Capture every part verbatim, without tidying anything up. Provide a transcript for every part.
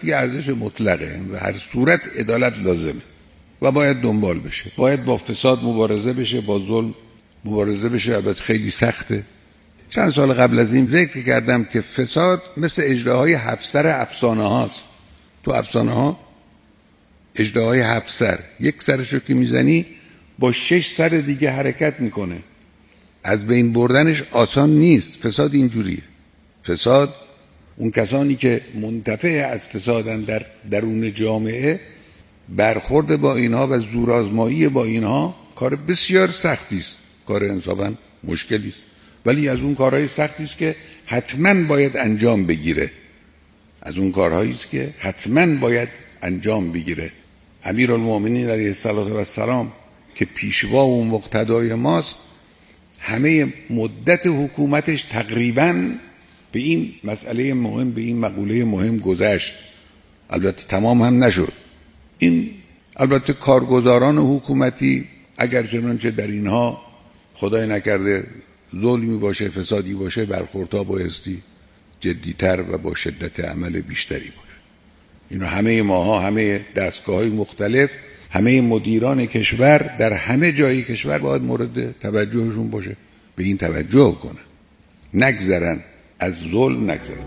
عدالت یه ارزش مطلقه و هر صورت عدالت لازمه و باید دنبال بشه. باید با فساد مبارزه بشه، با ظلم مبارزه بشه. البته خیلی سخته. چند سال قبل از این ذکر کردم که فساد مثل اژدهای هفت سر افسانه هاست. تو افسانه ها اژدهای هفت سر، یک سرشو که میزنی با شش سر دیگه حرکت میکنه. از بین بردنش آسان نیست. فساد اینجوریه. فساد، اون کسانی که منتفع از فسادن در درون جامعه، برخورد با اینها و زورآزمایی با اینها کار بسیار سختی است، کار انصافاً مشکلی است، ولی از اون کارهای سختی است که حتماً باید انجام بگیره. از اون کارهایی است که حتماً باید انجام بگیره. امیرالمومنین علیه السلام که پیشوا و مقتدای ماست، همه مدت حکومتش تقریباً به این مسئله مهم، به این مقوله مهم گذشت. البته تمام هم نشد. این البته کارگزاران حکومتی اگر چنانچه در اینها خدای نکرده ظلمی باشه، فسادی باشه، برخوردها بایستی جدیتر و با شدت عمل بیشتری باشه. اینو همه ماها، همه دستگاه‌های مختلف، همه مدیران کشور در همه جای کشور باید مورد توجهشون باشه، به این توجه کنن، نگذرن از ظلم، نگذرن.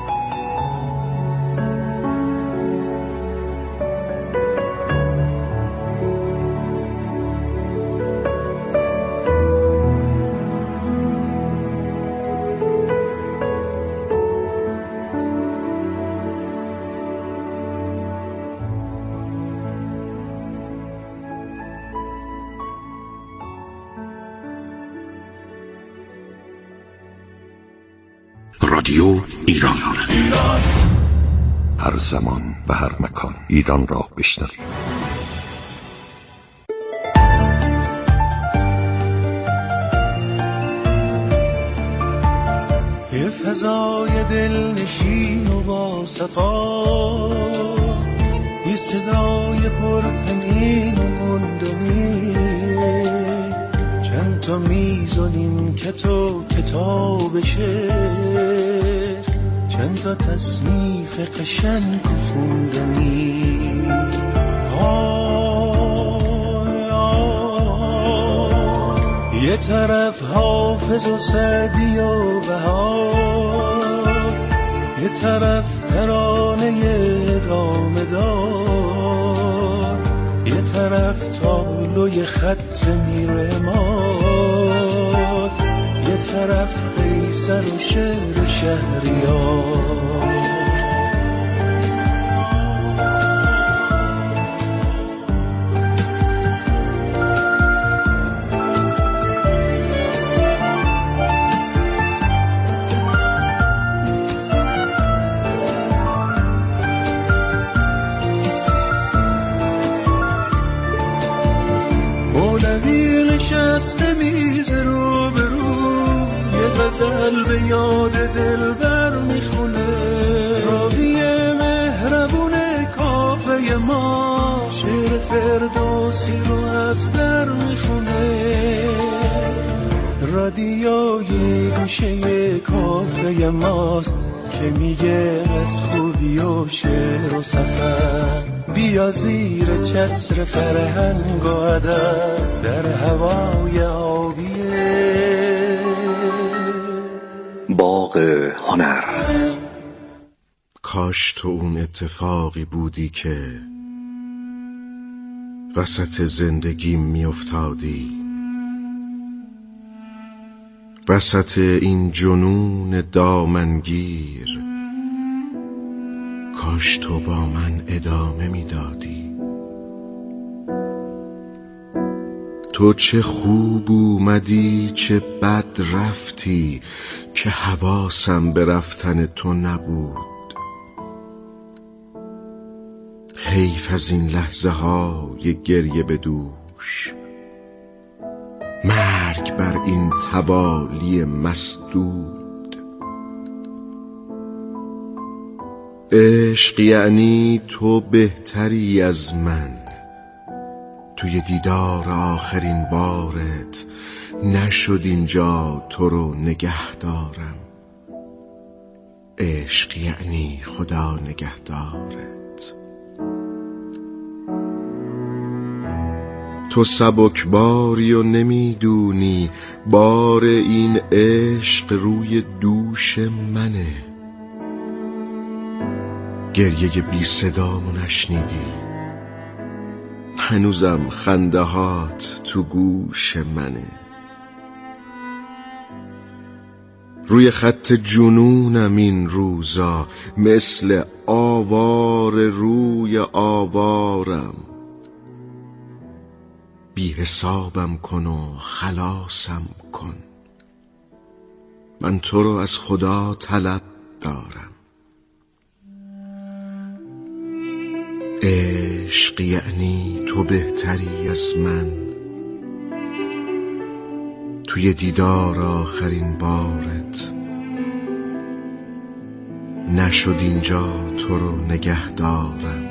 رادیو ایران، هر زمان و هر مکان ایران را بشنوید. یه فضای دلنشین و با صفا، یه صدای پرتنین و گندمی، چند تا میزونیم که تو کتاب شعر، چند تا تصنیف قشنگ و خوندنی. آی آی، یه طرف حافظ و سعدی و بهار، یه طرف ترانه ادامه دار، یه طرف تابلوی خط میرماد، یه طرف قیصر و شعر شهریار. مولوی نشسته میز رو به رو، یه غزل به یاد دلبر میخونه، راوی مهربون کافه ما شعر فردوسی رو از در میخونه. رادیوی گوشه کافه ماست که میگه از خوبی و شعر و سفر، بیا زیر چتر فرهنگ و ادب در هوای آبیه باغ هنر. کاش تو اون اتفاقی بودی که وسط زندگی میافتادی، وسط این جنون دامنگیر، کاش تو با من ادامه میدادی. تو چه خوب اومدی چه بد رفتی، که حواسم به رفتن تو نبود. حیف از این لحظه های گریه به دوش، مرگ بر این توالی مسدود. عشق یعنی تو بهتری از من، توی دیدار آخرین بارت نشد اینجا تو رو نگه دارم. عشق یعنی خدا نگهدارت. تو سبکباری و نمیدونی بار این عشق روی دوش منه. گریه بی صدامو نشنیدی، هنوزم خنده هات تو گوش منه. روی خط جنونم این روزا، مثل آوار روی آوارم. بی حسابم کن و خلاصم کن، من تو رو از خدا طلب دارم. عشق یعنی تو بهتری از من، توی دیدار آخرین بارت نشد اینجا تو رو نگه دارم.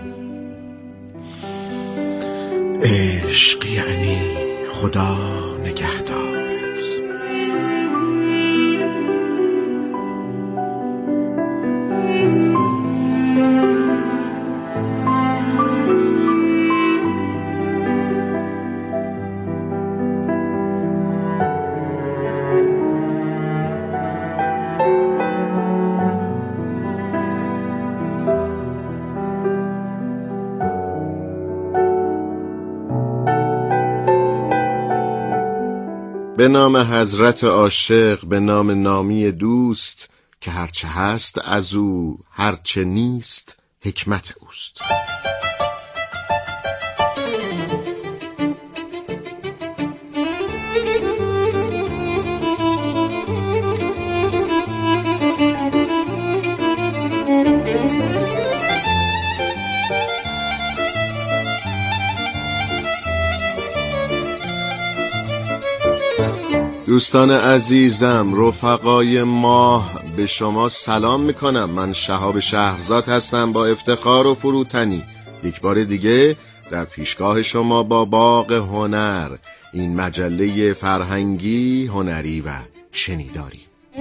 عشق یعنی خدا نگه دارت. به نام حضرت عاشق، به نام نامی دوست، که هرچه هست از او، هرچه نیست حکمت اوست. دوستان عزیزم، رفقای ماه، به شما سلام میکنم. من شهاب شهرزاد هستم با افتخار و فروتنی یک بار دیگه در پیشگاه شما با باغ هنر، این مجله فرهنگی، هنری و شنیداری.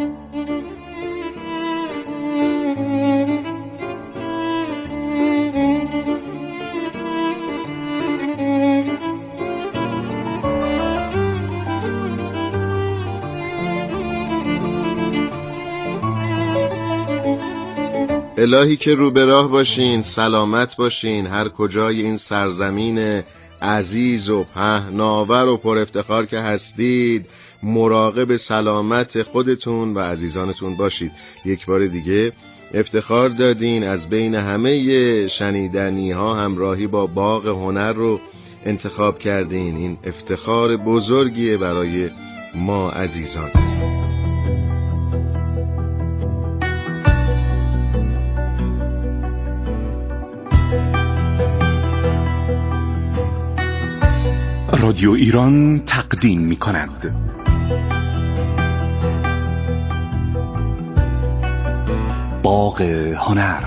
الهی که رو به راه باشین، سلامت باشین، هر کجای این سرزمین عزیز و پهناور و پر افتخار که هستید، مراقب سلامت خودتون و عزیزانتون باشید. یک بار دیگه افتخار دادین، از بین همه شنیدنی ها همراهی با باغ هنر رو انتخاب کردین. این افتخار بزرگیه برای ما عزیزان. رادیو ایران تقدیم می کند باغ هنر.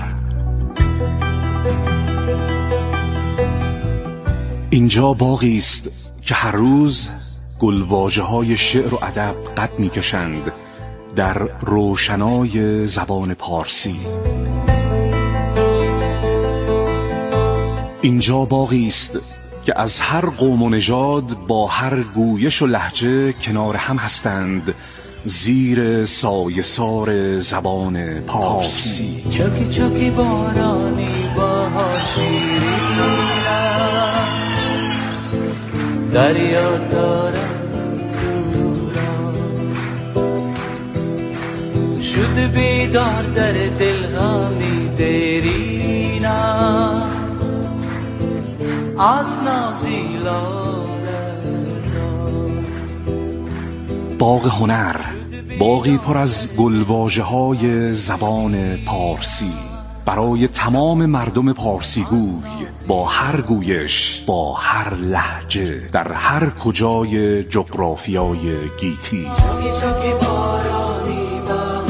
اینجا باغی است که هر روز گلواژه های شعر و ادب قد می کشند در روشنای زبان پارسی. اینجا باغی است که از هر قوم و نژاد با هر گویش و لهجه کنار هم هستند زیر سایه سار زبان پارسی. چاکی چاکی بارانی با شیرینم، دریا دارم شد بیدار در دلغامی دیرینم، از نازیلا. باغ هنر، باغی پر از گلواژه‌های زبان پارسی برای تمام مردم پارسیگوی، با هر گویش، با هر لهجه، در هر کجای جغرافیای گیتی. چاکی چاکی بارانی با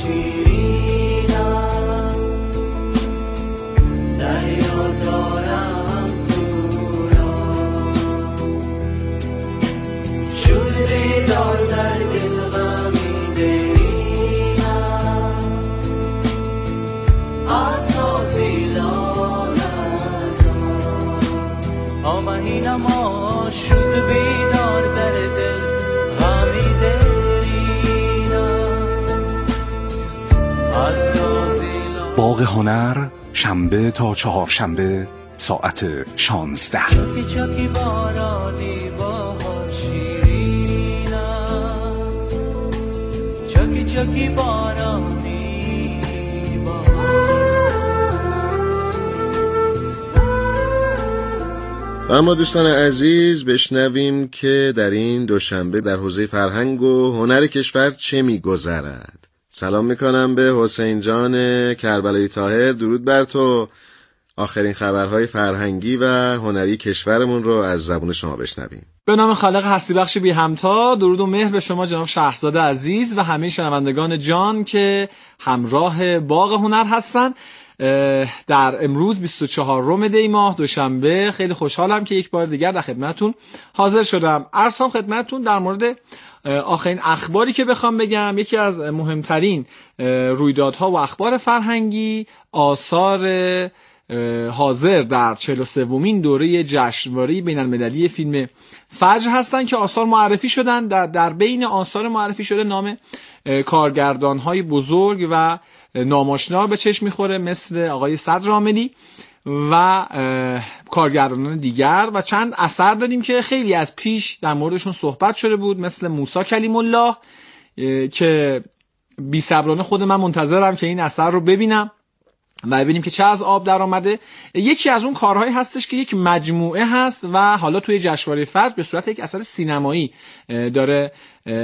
شیرینم، دریا دارم دورا شد بیدار در دل غمی دیرینم، سینما شد بیدار در دل حمیده باغ هنر شنبه تا چهارشنبه ساعت شانزده. چاکی چاکی بارانی بهار شیرین است، چاکی چاکی بارانی بهار. اما دوستان عزیز بشنویم که در این دوشنبه در حوزه فرهنگ و هنر کشور چه می‌گذرد. سلام میکنم به حسین جان کربلایی طاهر. درود بر تو. آخرین خبرهای فرهنگی و هنری کشورمون رو از زبون شما بشنویم. به نام خالق هستی بخش بی همتا. درود و مهر به شما جناب شهرزاد عزیز و همه شنوندگان جان که همراه باغ هنر هستن. در امروز بیست و چهارم دی ماه دوشنبه خیلی خوشحالم که یک بار دیگر در خدمتتون حاضر شدم. عرضم خدمتتون در مورد آخرین اخباری که بخوام بگم، یکی از مهمترین رویدادها و اخبار فرهنگی آثار حاضر در چهل و سومین دوره جشنواره بین المللی فیلم فجر هستن که آثار معرفی شدن. در, در بین آثار معرفی شده نام کارگردان‌های بزرگ و ناماشنا به چشم میخوره، مثل آقای صدر عاملی و کارگردانان دیگر، و چند اثر داریم که خیلی از پیش در موردشون صحبت شده بود، مثل موسی کلیم الله که بی صبرانه خود من منتظرم که این اثر رو ببینم و ببینیم که چه از آب در آمده. یکی از اون کارهایی هستش که یک مجموعه هست و حالا توی جشنواره فجر به صورت یک اثر سینمایی داره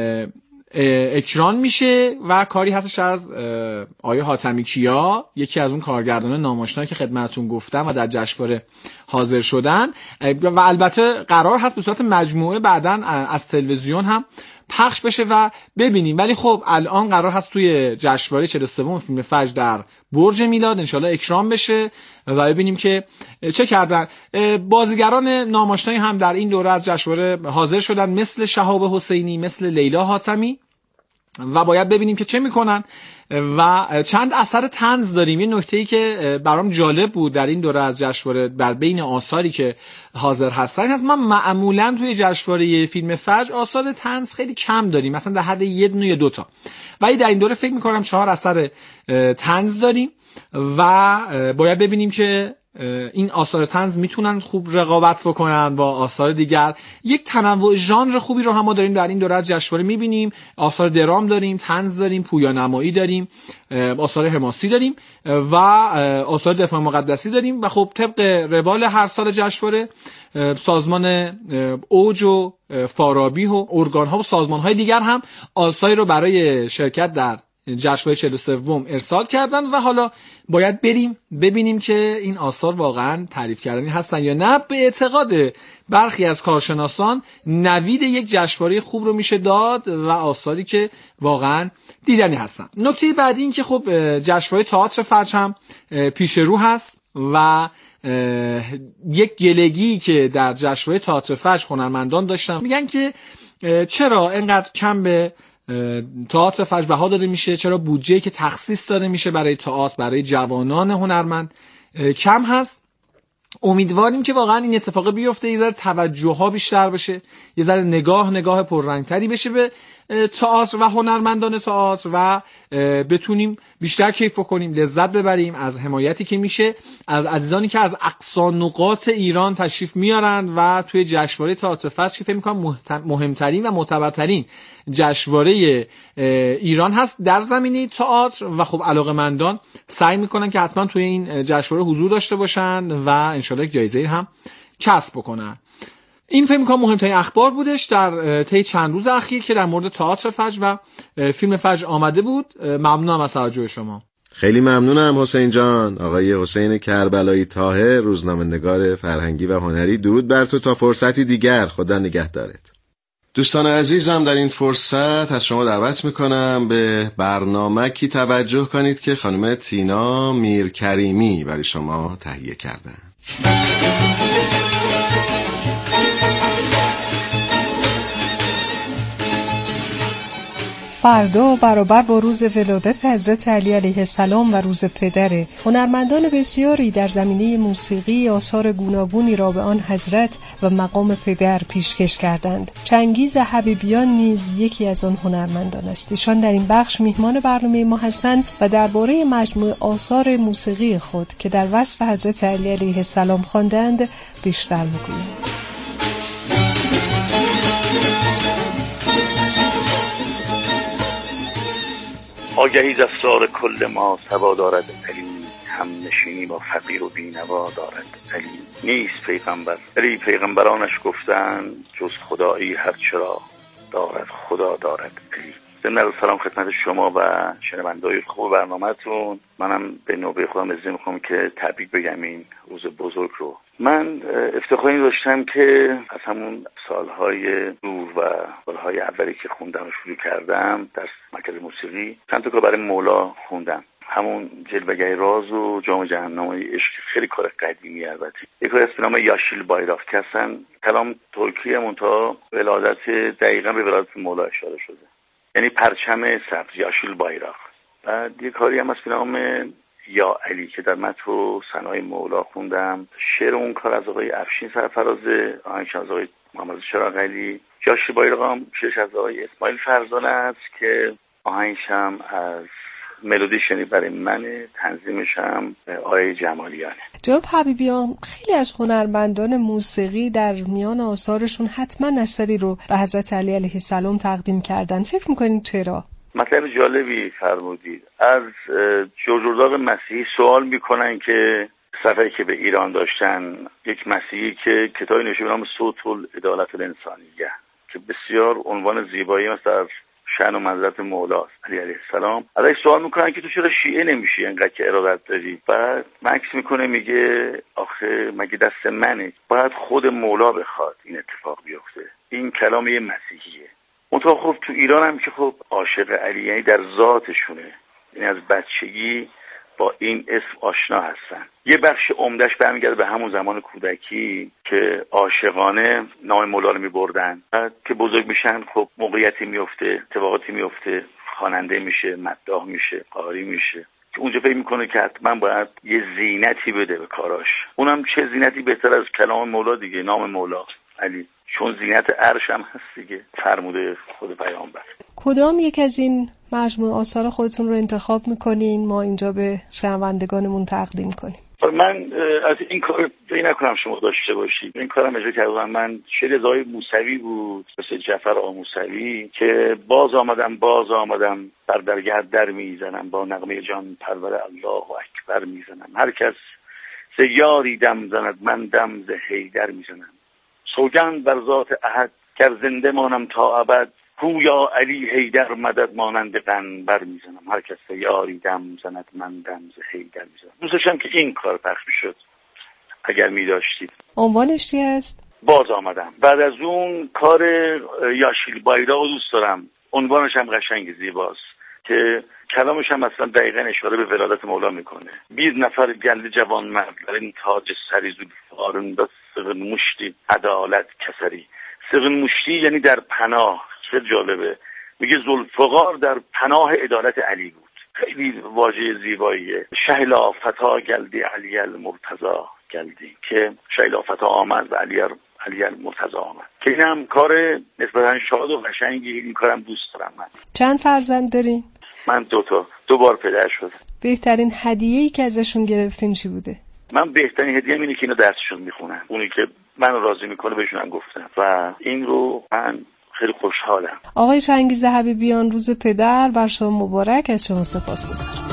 اکران میشه و کاری هستش از آقای حاتمی کیا، یکی از اون کارگردانان ناماشنا که خدمتتون گفتم و در جشنواره حاضر شدن، و البته قرار هست به صورت مجموعه بعداً از تلویزیون هم پخش بشه و ببینیم. ولی خب الان قرار هست توی جشنواره چهل و سوم فیلم فجر در برج میلاد انشالله اکرام بشه و ببینیم که چه کردن. بازیگران ناماشنایی هم در این دوره از جشنواره حاضر شدن، مثل شهاب حسینی، مثل لیلا حاتمی، و باید ببینیم که چه میکنن. و چند اثر طنز داریم. یه نکته‌ای که برام جالب بود در این دوره از جشنواره بر بین آثاری که حاضر هستن هست، ما معمولا توی جشنواره فیلم فجر آثار طنز خیلی کم داریم، مثلا در حد یه دونه یا دوتا، ولی در این دوره فکر میکنم چهار اثر طنز داریم و باید ببینیم که این آثار طنز میتونن خوب رقابت بکنن با آثار دیگر. یک تنوع ژانر خوبی رو هم ما داریم در این دوره از جشنواره میبینیم. آثار درام داریم، طنز داریم، پویانمایی داریم، آثار حماسی داریم و آثار دفاع مقدسی داریم. و خب طبق روال هر سال جشنواره سازمان اوج و فارابی و ارگان‌ها و سازمان‌های دیگر هم آثاری رو برای شرکت در جشنواره چهل و سوم ارسال کردن و حالا باید بریم ببینیم که این آثار واقعا تعریف کردنی هستن یا نه. به اعتقاد برخی از کارشناسان نوید یک جشنواره خوب رو میشه داد و آثاری که واقعا دیدنی هستن. نکته بعدی این که خب جشنواره تئاتر فجر هم پیش رو هست و یک گلگی که در جشنواره تئاتر فجر هنرمندان داشتن، میگن که چرا اینقدر کم به تئاتر فجر بها داده میشه، چرا بودجه‌ای که تخصیص داده میشه برای تئاتر برای جوانان هنرمند کم هست. امیدواریم که واقعا این اتفاق بیفته، یه ذره توجه ها بیشتر بشه، یه ذره نگاه نگاه پررنگتری بشه به تئاتر و هنرمندان تئاتر و بتونیم بیشتر کیف بکنیم، لذت ببریم از حمایتی که میشه از عزیزانی که از اقصا نقاط ایران تشریف میارن و توی جشنواره تئاتر فجر که فکر می‌کنم مهمترین و معتبرترین جشنواره ایران هست در زمینه تئاتر و خب علاقه‌مندان سعی میکنن که حتما توی این جشنواره حضور داشته باشن و انشالله یک جایزه هم کسب بکنن. این فکر می‌کنم مهمترین اخبار بودش در طی چند روز اخیر که در مورد تئاتر فجر و فیلم فجر آمده بود. ممنونم از توجه شما. خیلی ممنونم حسین جان. آقای حسین کربلایی طاهر، روزنامه‌نگار فرهنگی و هنری، درود بر تو. تا فرصتی دیگر، خدا نگهدارت. دوستان عزیزم، در این فرصت از شما دعوت میکنم به برنامه‌ای توجه کنید که خانم تینا میرکریمی برای شما تهیه کردن. فردا برابر با روز ولادت حضرت علی علیه السلام و روز پدره. هنرمندان بسیاری در زمینه موسیقی آثار گوناگونی را به آن حضرت و مقام پدر پیشکش کردند. چنگیز حبیبیان نیز یکی از آن هنرمندان است. ایشان در این بخش میهمان برنامه ما هستند و درباره مجموعه آثار موسیقی خود که در وصف حضرت علی علیه السلام خواندند بیشتر میگویند. آگهی ز اسرار کل ما سوا دارد علی، هم نشینی با فقیر و بینوا دارد علی. نیست پیغمبر علی پیغمبرانش گفتند جز خدایی هر چرا دارد خدا دارد علی. ضمن سلام خدمت شما و شنونده‌های خوب برنامه‌تون. منم به نوبه خودم اجازه می‌خوام که تبریک بگم این روز بزرگ رو. من افتخاری داشتم که از همون سالهای دور و سالهای اولی که خوندم و شروع کردم در مرکز موسیقی چند تا کار برای مولا خوندم. همون جلوه‌گه راز و جام جهنم‌های عشق، خیلی کار قدیمی البته. یک کار به نام یاشیل بایراق که اصلا کلام ترکیه منتها ولادت دقیقاً به ولادت مولا اشاره شده، یعنی پرچم سبز یاشیل بایراق. بعد یک کاری هم از به نام یا علی که در متن و ثنای مولا خوندم. شعر اون کار از آقای افشین سرفرازه، آهنگش از آقای محمد چراغ علی. یاشیل بایراق هم شعرش از آقای اسماعیل فرزانه است که آهنگش هم از ملودیش یعنی برای من، تنظیمش هم آقای جمالیانه. جناب حبیبیان، خیلی از هنرمندان موسیقی در میان آثارشون حتما اثری رو به حضرت علی علیه السلام تقدیم کردن. فکر میکنید چرا؟ مطلب جالبی فرمودید. از جورجرداغ مسیحی سوال میکنن که سفری که به ایران داشتن، یک مسیحی که کتابی نوشته به نام صوت العدالت الانسانیه که بسیار عنوان زیبایی است در شأن و منزلت مولاست علی علیه السلام، ازش سوال میکنن که تو چرا شیعه نمیشی انقدر که ارادت داری؟ بعد مکس میکنه میگه آخه مگه دست منه، باید خود مولا بخواد این اتفاق بیفته. این کلام یه مسیحیه. منتها خب تو ایران هم که خب عاشق علی یعنی در ذاتشونه، یعنی از بچگی با این اسم آشنا هستن. یه بخش عمدهش برمیگرده به همون زمان کودکی که عاشقانه نام مولا رو میبردن. بعد که بزرگ میشن خب موقعیتی میفته، اتفاقاتی میفته، خواننده میشه، مداح میشه، قاری میشه که اونجا فکر میکنه که حتما باید یه زینتی بده به کاراش. اونم چه زینتی بهتر از کلام مولا دیگه، نام مولا علی، چون زینت عرش هم هست دیگه، فرموده خود پیامبر. کدام یک از این مجموعه آثار خودتون رو انتخاب میکنین ما اینجا به شنوندگانمون تقدیم کنیم؟ من از این کار فکر نکنم شما داشته باشید. این کارم اجرا کردم من شعر زای موسوی بود، مثل جعفر آقا موسوی که باز آمدم باز آمدم بر درگه در میزنم، با نغمه جان پرور الله اکبر میزنم. هر کس ز یاری دم زند من دم ز حیدر میزنم. سوگند بر ذات احد گر زنده مانم تا ابد، گویا علی حیدر مدد مانند قنبر میزنم. هر کس یاری دم زند من دم ز حیدر میزنم. دوست داشتم که این کار پخش میشد اگر میداشتید. عنوانش چی است؟ باز آمدم. بعد از اون کار یاشیل بایراق دوست دارم، عنوانش هم قشنگ زیباست که کلامش هم اصلا دقیقاً اشاره به ولادت مولا میکنه. بیست نفر گل جوان مرد در این تاج سری زلفارون دا سغن مشتی عدالت کسری. سغن مشتی یعنی در پناه. چه جالبه، میگه ذوالفقار در پناه عدالت علی بود. خیلی واژه زیباییه. شهلا فتا گلدی علی المرتضی گلدی که شهلا فتا آمد و علی علی المرتضی آمد که این هم کار نسبتاً شاد و قشنگی. این کارم دوست دارم. من چند فرزند دارین؟ من دو تا دو بار پدر شدم. بهترین هدیه‌ای که ازشون گرفتین چی بوده؟ من بهترین هدیه‌ام اینه که اینا درسشون میخونن، اونی که منو راضی میکنه بهشون گفتم و این رو من خیلی خوشحالم. آقای چنگیز حبیبیان، روز پدر بر شما مبارک. از شما سپاسگزارم.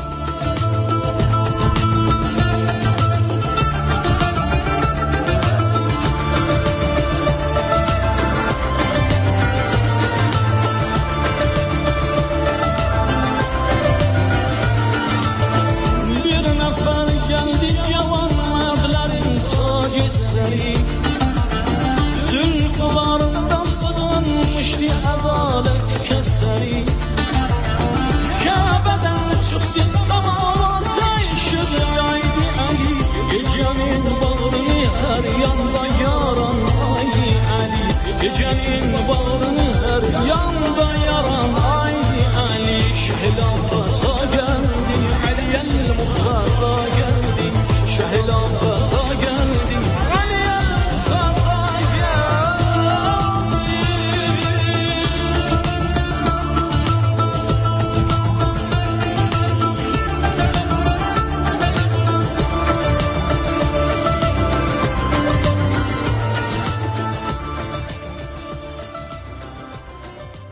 Gecenin bağrını her yanda yaran haydi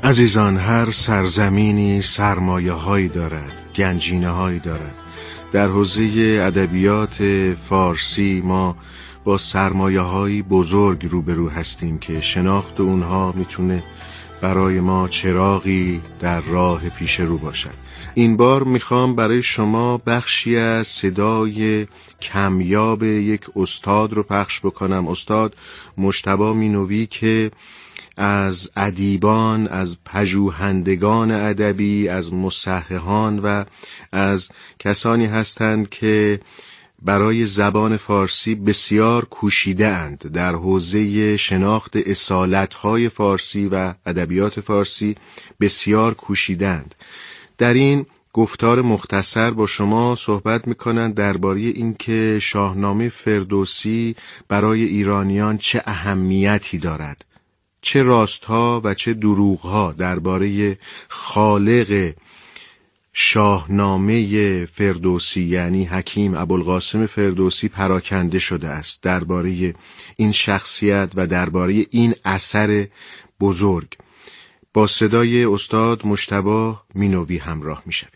عزیزان، هر سرزمینی سرمایه هایی دارد، گنجینه هایی دارد. در حوزه ادبیات فارسی ما با سرمایه هایی بزرگ روبرو هستیم که شناخت اونها میتونه برای ما چراغی در راه پیش رو باشد. این بار میخوام برای شما بخشی از صدای کمیاب یک استاد رو پخش بکنم، استاد مجتبی مینوی، که از ادیبان، از پژوهندگان ادبی، از مصححان و از کسانی هستند که برای زبان فارسی بسیار کوشیده اند، در حوزه شناخت اصالت‌های فارسی و ادبیات فارسی بسیار کوشیدند. در این گفتار مختصر با شما صحبت می‌کنند درباره اینکه شاهنامه فردوسی برای ایرانیان چه اهمیتی دارد، چه راستها و چه دروغها درباره خالق شاهنامه فردوسی یعنی حکیم ابوالقاسم فردوسی پراکنده شده است، درباره این شخصیت و درباره این اثر بزرگ. با صدای استاد مجتبی مینوی همراه می‌شوید.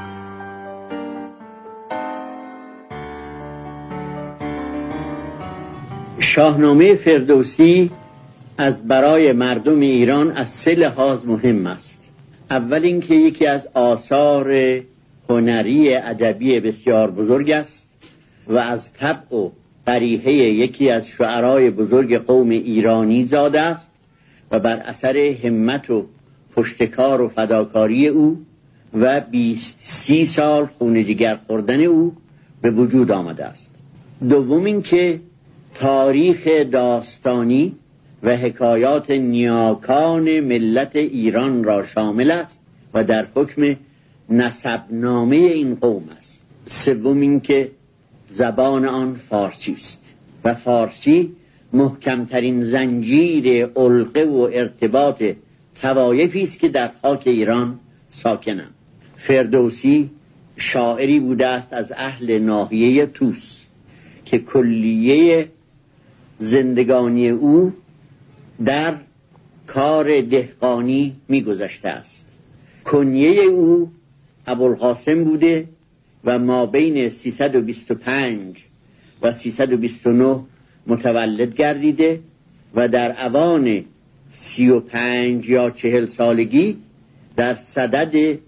شاهنامه فردوسی از برای مردم ایران از سه لحاظ مهم است. اول اینکه یکی از آثار هنری ادبی بسیار بزرگ است و از طبع و قریحه یکی از شعرای بزرگ قوم ایرانی زاده است و بر اثر همت و پشتکار و فداکاری او و بیست سی سال خون جگر خوردن او به وجود آمده است. دوم اینکه تاریخ داستانی و حکایات نیاکان ملت ایران را شامل است و در حکم نسبنامه این قوم است. سوم اینکه زبان آن فارسی است و فارسی محکمترین زنجیر علقه و ارتباط طوایفی است که در خاک ایران ساکنند. فردوسی شاعری بوده است از اهل ناحیه طوس که کلیه زندگانی او در کار دهقانی می‌گذشته است. کنیه او ابوالقاسم بوده و ما بین سیصد و بیست و پنج و سیصد و بیست و نه متولد گردیده و در اوان سی و پنج یا چهل سالگی در صدد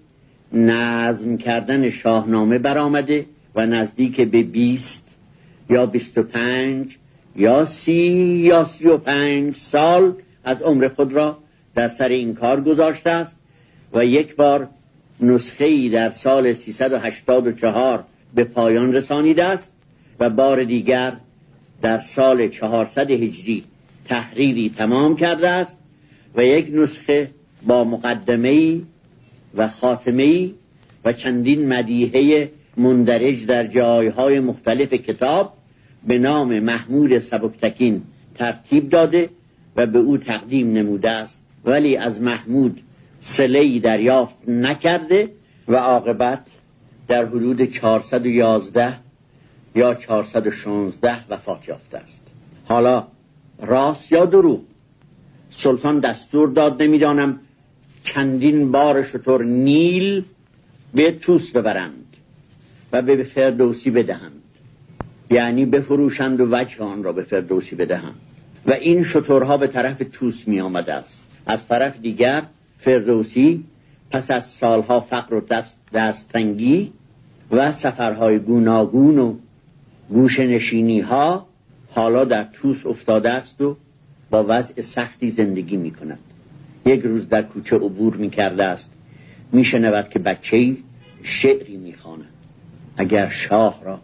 نظم کردن شاهنامه برآمده و نزدیک به بیست یا بیست و پنج یا سی یا سی و پنج سال از عمر خود را در سر این کار گذاشته است و یک بار نسخه‌ای در سال سیصد و هشتاد و چهار به پایان رسانیده است و بار دیگر در سال چهارصد هجری تحریری تمام کرده است و یک نسخه با مقدمه‌ای و خاتمه‌ای و چندین مدیحه مندرج در جایهای مختلف کتاب به نام محمود سبکتکین ترتیب داده و به او تقدیم نموده است، ولی از محمود صله‌ای دریافت نکرده و عاقبت در حدود چهارصد و یازده یا چهارصد و شانزده وفات یافته است. حالا راست یا دروغ؟ سلطان دستور داد نمیدانم چندین بار شتر نیل به طوس ببرند و به فردوسی بدهند، یعنی بفروشند و وجه آن را به فردوسی بدهند و این شترها به طرف طوس می آمده است. از طرف دیگر فردوسی پس از سالها فقر و دست دستتنگی و سفرهای گوناگون و گوشه نشینی ها حالا در طوس افتاده است و با وضع سختی زندگی می کند. یک روز در کوچه عبور می کرده است، می شنود که بچه‌ای شعری می خواند: اگر شاه را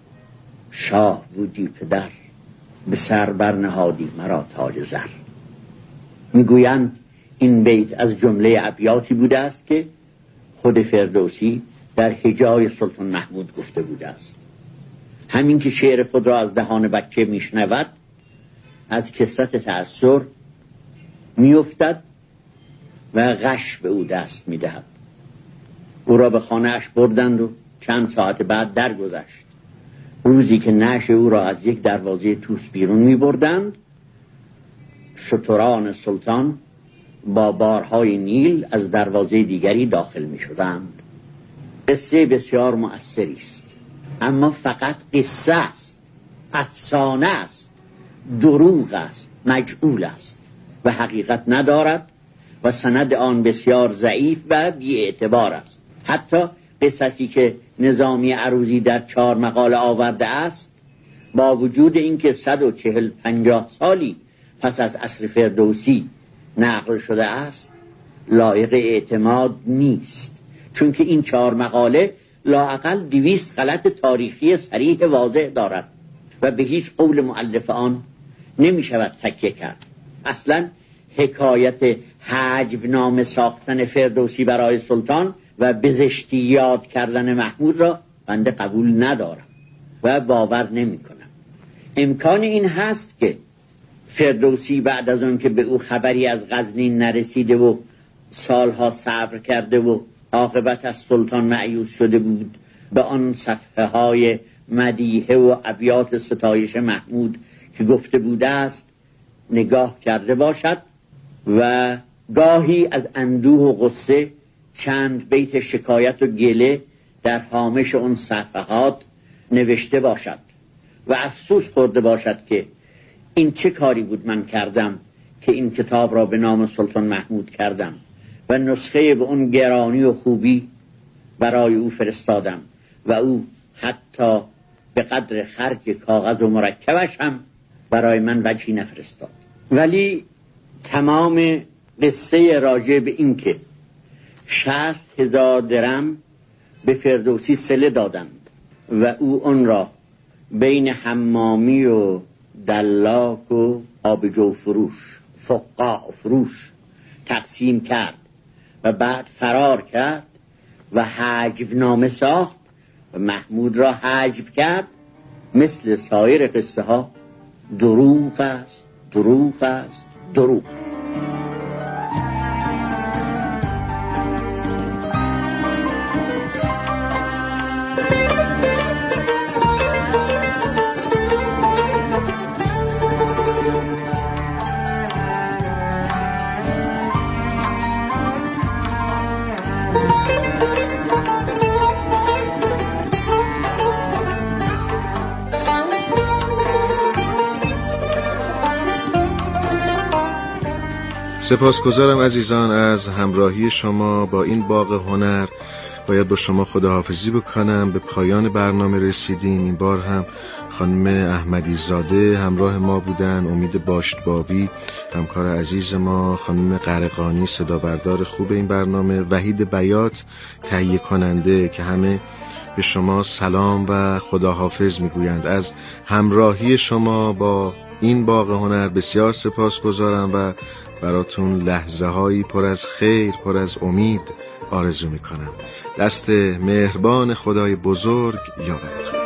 شاه بودی پدر، به سر برنهادی مرا تاج زر. میگویند این بیت از جمله ابیاتی بوده است که خود فردوسی در هجای سلطان محمود گفته بوده است. همین که شعر خود را از دهان بچه میشنود از کثرت تأثر میافتد و غش به او دست میدهد. او را به خانه اش بردند و چند ساعت بعد درگذشت. روزی که نعش او را از یک دروازه طوس بیرون می بردند، شتران سلطان با بارهای نیل از دروازه دیگری داخل می شدند. قصه بسیار مؤثری است، اما فقط قصه است، افسانه است، دروغ است، مجعول است و حقیقت ندارد و سند آن بسیار ضعیف و بی‌اعتبار است. حتی قصصی که نظامی عروضی در چهار مقاله آورده است، با وجود اینکه صد و چهل پنجاه سالی پس از عصر فردوسی نقل شده است، لایق اعتماد نیست، چون که این چهار مقاله لااقل دویست غلط تاریخی صریح واضح دارد و به هیچ قول مؤلف آن نمی شود تکیه کرد. اصلا حکایت هجونامه ساختن فردوسی برای سلطان و بزشتی یاد کردن محمود را بنده قبول ندارم و باور نمی کنم. امکان این هست که فردوسی بعد از اون که به او خبری از غزنین نرسیده و سالها صبر کرده و عاقبت از سلطان مأیوس شده بود، به آن صفحه های مدیحه و ابیات ستایش محمود که گفته بوده است نگاه کرده باشد و گاهی از اندوه و غصه چند بیت شکایت و گله در هامش اون صفحات نوشته باشد و افسوس خورده باشد که این چه کاری بود من کردم که این کتاب را به نام سلطان محمود کردم و نسخه به اون گرانی و خوبی برای او فرستادم و او حتی به قدر خرج کاغذ و مرکبش هم برای من وجهی نفرستاد. ولی تمام قصه راجع به این که شصت هزار درم به فردوسی صله دادند و او اون را بین حمامی و دلاک و آبجو فروش، فقاع فروش تقسیم کرد و بعد فرار کرد و حجونامه ساخت و محمود را حجو کرد، مثل سایر قصه ها دروغ است، دروغ است، دروغ است. سپاسگزارم عزیزان از همراهی شما با این باغ هنر. باید با شما خداحافظی بکنم، به پایان برنامه رسیدیم. این بار هم خانم احمدی زاده همراه ما بودن، امید باشتباوی همکار عزیز ما، خانم قرقانی صدا بردار خوب این برنامه، وحید بیات تهیه کننده که همه به شما سلام و خداحافظ میگویند. از همراهی شما با این باغ هنر بسیار سپاسگزارم و براتون لحظه هایی پر از خیر، پر از امید آرزو میکنم. دست مهربان خدای بزرگ یارتون.